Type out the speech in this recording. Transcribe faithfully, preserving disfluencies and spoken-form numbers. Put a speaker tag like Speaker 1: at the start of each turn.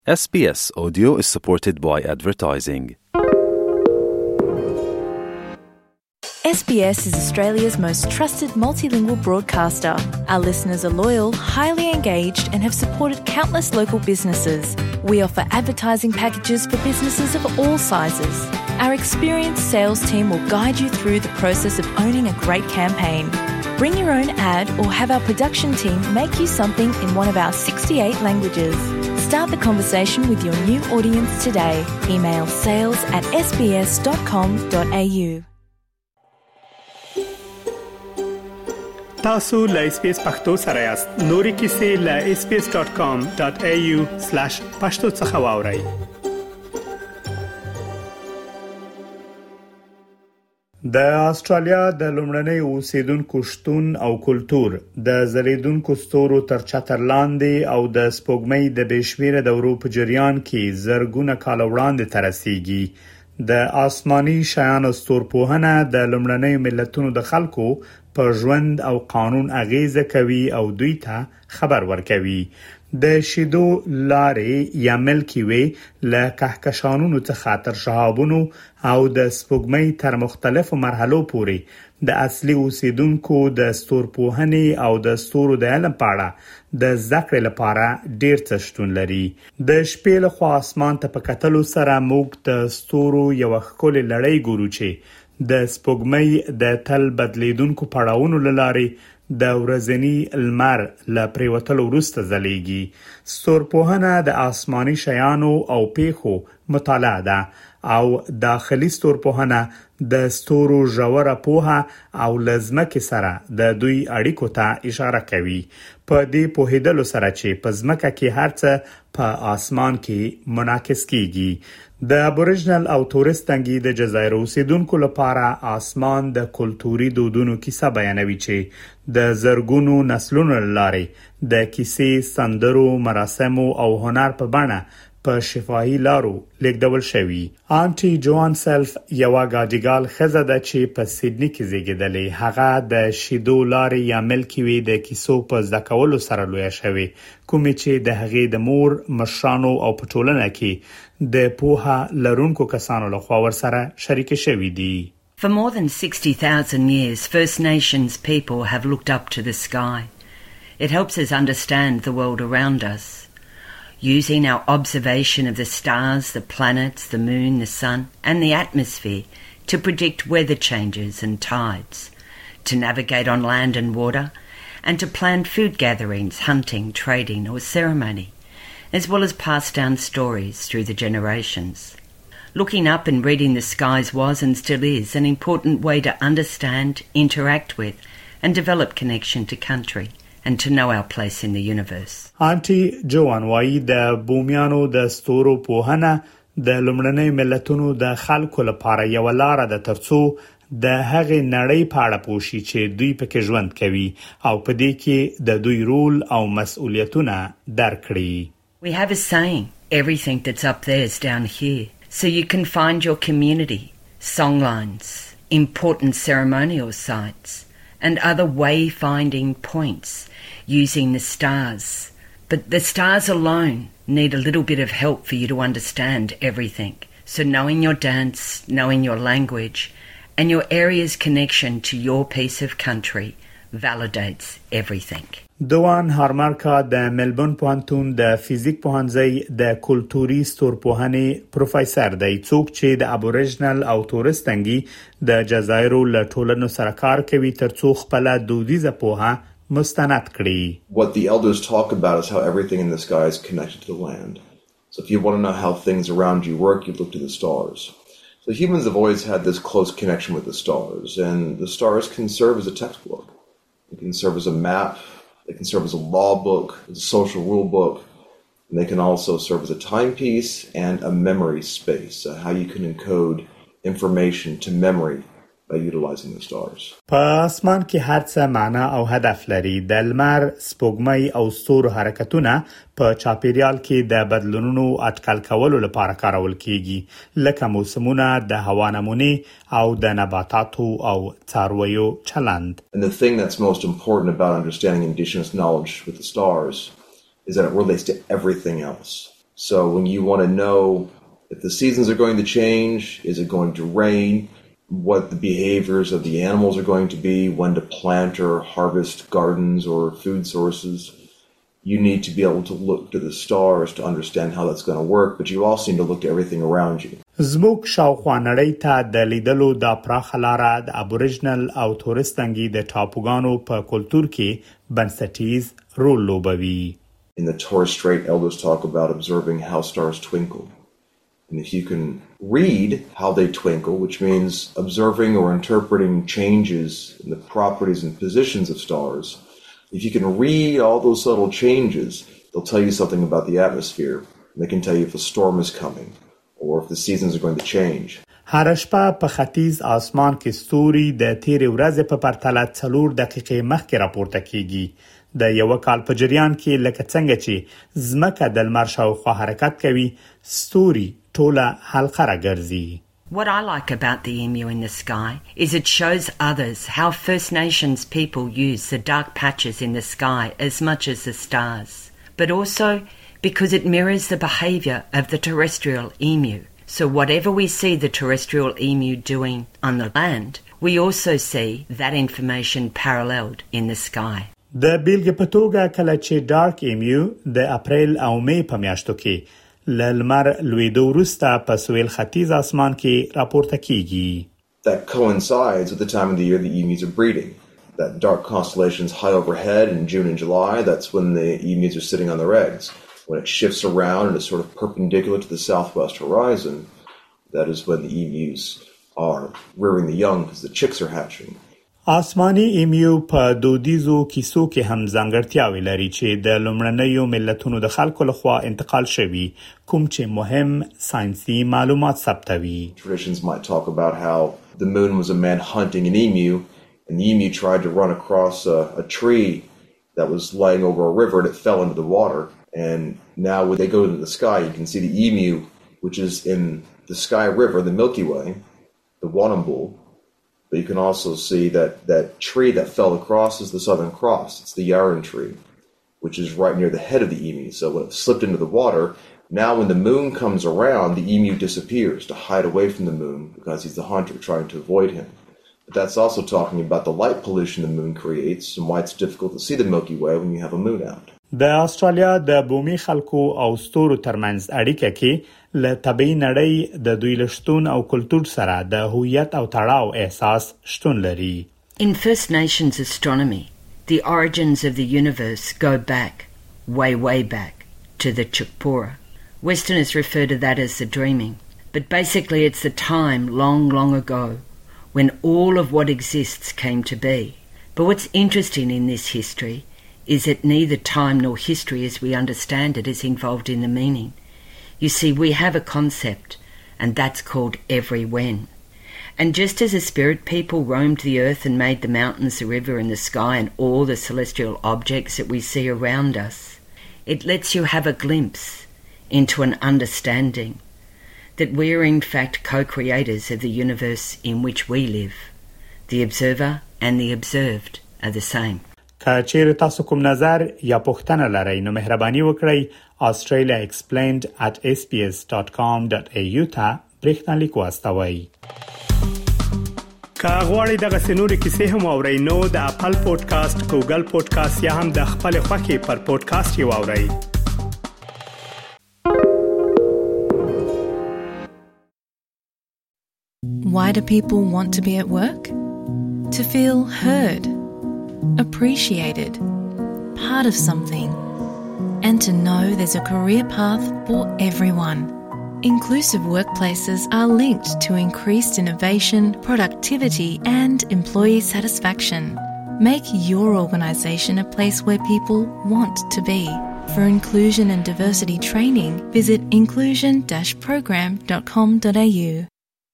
Speaker 1: S B S Audio is supported by advertising.
Speaker 2: S B S is Australia's most trusted multilingual broadcaster. Our listeners are loyal, highly engaged and have supported countless local businesses. We offer advertising packages for businesses of all sizes. Our experienced sales team will guide you through the process of owning a great campaign. Bring your own ad or have our production team make you something in one of our sixty-eight languages. Start the conversation with your new audience today. Email sales at s b s dot com dot a u.
Speaker 3: تاسو له اس بي اس پختو سره یاست. نوري کیسې له s b s dot com dot a u slash pashto څخه واورئ. د استرالیا د لومړنۍ اوسیدونکو شتون او کلچر د زریدونکو ستورو تر چتر لاندې او د سپوږمۍ د بشمیره دورو په جریان کې زرګونه کال وړاندې ترسيږي. د آسماني شیانو ستورپوهنه د لومړنۍ ملتونو د خلکو په ژوند او قانون اغیزه کوي او دوی ته خبر ورکوي. د شیدو لارې یا ملکی وی له کهکشانونو څخه تر شهابونو او د سپوږمۍ تر مختلفو مرحلو پورې د اصلي اوسیدونکو د ستورپوهنې او د ستورو د علم په اړه د ذکر لپاره ډیر څه شتون لري. د شپې له خوا اسمان ته په کتلو سره موږ د ستورو یو ښکلې لړۍ ګورو چې د سپوږمۍ د تل بدلیدونکو پړاوونو لارې د ورځنی لمر له پریوتلو وروسته ځلېږي. ستورپوهنه د آسماني شیانو او پیښو مطالعه ده او داخلي ستورپوهنه د ستورو ژوره پوهه او لزمکه سره د دوی اړیکو ته اشاره کوي. په دې پوهیدلو سره چې په ځمکه کې هرڅه په اسمان کې منعکس کیږي. د ابوریجنل او تورستانګي د جزایر اوسیدونکو لپاره اسمان د کلتوري دودونو کیسه بیانوي چې د زرګونو نسلونو لارې د کیسې سندرو مراسمو او هنر په بڼه په شفاهي لارو لیکدول شوی. آنټي جوان سلف یو غاډیګال خزه ده چې په سیدنی کې زیږیدلې. هغه د شیدو لارې یا ملکی وی د کیسو په ځکولو سره لوی شوی، کوم چې د هغې د مور مشرانو او په ټولنه کې د پوها لرونکو کسانو لخوا ورسره شریک شوی دي.
Speaker 4: For more than sixty thousand years, First Nations people have looked up to the sky. It helps us understand the world around us. Using our observation of the stars, the planets, the moon, the sun, and the atmosphere to predict weather changes and tides, to navigate on land and water, and to plan food gatherings, hunting, trading, or ceremony, as well as pass down stories through the generations. Looking up and reading the skies was and still is an important way to understand, interact with, and develop connection to country, and to know our place in the universe.
Speaker 3: آنټي جوان وايي د بومیانو د ستورو پوهنه د لومړنۍ ملتونو د خلکو لپاره یو لار ده ترڅو د هغې نړۍ په اړه پوښي چې دوی پکې ژوند کوي او په دې کې د دوی رول او مسؤلیتونه درک کړي.
Speaker 4: We have a saying, everything that's up there is down here. So you can find your community, songlines, important ceremonial sites, and other wayfinding points using the stars. But the stars alone need a little bit of help for you to understand everything. So knowing your dance, knowing your language, and your area's connection to your piece of country validates everything.
Speaker 3: دوان هارمارکا د ملبورن پوهنتون د فزیک پوهنځي د کلتوري ستورپوهنې پروفیسور دی، څوک چې د ابوریجنل او تورستانګي د جزایرو له ټولنو سره کار کوي ترڅو خپل دودیزه پوهه مستند کړي.
Speaker 5: What the elders talk about is how everything in the sky is connected to the land. So if you want to know how things around you work, you look to the stars. So humans have always had this close connection with the stars, and the stars can serve as a textbook. It can serve as a map. They can serve as a law book, as a social rule book, and they can also serve as a timepiece and a memory space, uh, how you can encode information to memory by utilizing the stars.
Speaker 3: په اسمان کې هر څه معنا او هدف لري. د لمر، سپوږمۍ او ستورو حرکتونه په چاپیریال کې د بدلونونو اټکل کولو لپاره کارول کیږي، لکه موسمونه، د هوا نمونې او د نباتاتو او څارویو چلند.
Speaker 5: And the thing that's most important about understanding indigenous knowledge with the stars is that it relates to everything else. So when you want to know if the seasons are going to change, is it going to rain, what the behaviors of the animals are going to be, when to plant or harvest gardens or food sources, you need to be able to look to the stars to understand how that's going to work, but you also need to look to everything around you.
Speaker 3: زموږ شاوخوا نړۍ ته د لیدلو د پراخه لاره د ابوریجنل او تورستانګي د ټاپوګانو په کلتور کې بنسټیز رول لوبوي.
Speaker 5: In the Torres Strait, elders talk about observing how stars twinkle. And if you can read how they twinkle, which means observing or interpreting changes in the properties and positions of stars, if you can read all those subtle changes, they'll tell you something about the atmosphere. They can tell you if a storm is coming or if the seasons are going to change.
Speaker 3: هر شپه په ختیځ آسمان کې ستوري د تیرې ورځې په پرتله څلور دقیقې مخکې راپورته کیږي. د یو کال په جریان کې لکه څنګه چې ځمکه د لمر شاوخوا حرکت کوي، ستوري ټوله حلقه راګرځي.
Speaker 4: What I like about the emu in the sky is it shows others how First Nations people use the dark patches in the sky as much as the stars, but also because it mirrors the behaviour of the terrestrial emu. So whatever we see the terrestrial emu doing on the land, we also see that information paralleled in the sky.
Speaker 3: د بیلګې په توګه کله چې ډارک ایمیو د اپریل او مې په میاشتو کې له لمر لوېدو وروسته په سویل ختیځ آسمان کې راپورته کیږي.
Speaker 5: That coincides with the time of the year the emus are breeding. That dark constellation's high overhead in June and July, that's when the emus are sitting on their eggs. When it shifts around and is sort of perpendicular to the southwest horizon, that is when the emus are rearing the young because the chicks are hatching.
Speaker 3: آسماني ایمیو په دودیزو کیسو کې هم ځانګړتیاوې لري چې د لومړنیو ملتونو د خلکو لخوا انتقال شوي، کوم چې مهم ساينسي معلومات ثبتوي.
Speaker 5: Traditions might talk about how the moon was a man hunting an emu, and the emu tried to run across a, a tree that was lying over a river and it fell into the water. And now when they go into the sky, you can see the emu, which is in the Sky River, the Milky Way, the Warrnambool. But you can also see that that tree that fell across is the Southern Cross. It's the Yarran tree, which is right near the head of the emu. So when it slipped into the water, now when the moon comes around, the emu disappears to hide away from the moon because he's the hunter trying to avoid him. But that's also talking about the light pollution the moon creates and why it's difficult to see the Milky Way when you have a moon out.
Speaker 3: د استرالیا د بومي خلکو او ستورو ترمنځ اړیکه کې له طبيعي نړۍ د دوی لشتون او کلتور سره د هویت او تړاو احساس شتون لري.
Speaker 4: In First Nations astronomy, the origins of the universe go back, way, way back, to the Chukpura. Westerners refer to that as the dreaming, but basically it's the time long, long ago when all of what exists came to be. But what's interesting in this history is that neither time nor history as we understand it is involved in the meaning. You see, we have a concept, and that's called every when. And just as the spirit people roamed the earth and made the mountains, the river and the sky and all the celestial objects that we see around us, it lets you have a glimpse into an understanding that we are in fact co-creators of the universe in which we live. The observer and the observed are the same.
Speaker 3: که چیرې تاسو کوم نظر یا پوښتنه لرئ نو مهرباني وکړئ australia explained at s b s dot com dot a u ته برېښنالیک واستوئ. که غواړئ دغه سنوري کیسې هم واورئ نو د اپل پودکاسټ، ګوګل پودکاسټ یا هم د خپل خوښې پر پودکاسټ یې واورئ.
Speaker 2: Why do people want to be at work? To feel heard, appreciated, part of something, and to know there's a career path for everyone. Inclusive workplaces are linked to increased innovation, productivity, and employee satisfaction. Make your organisation a place where people want to be. For inclusion and diversity training, visit inclusion dash program dot com dot a u.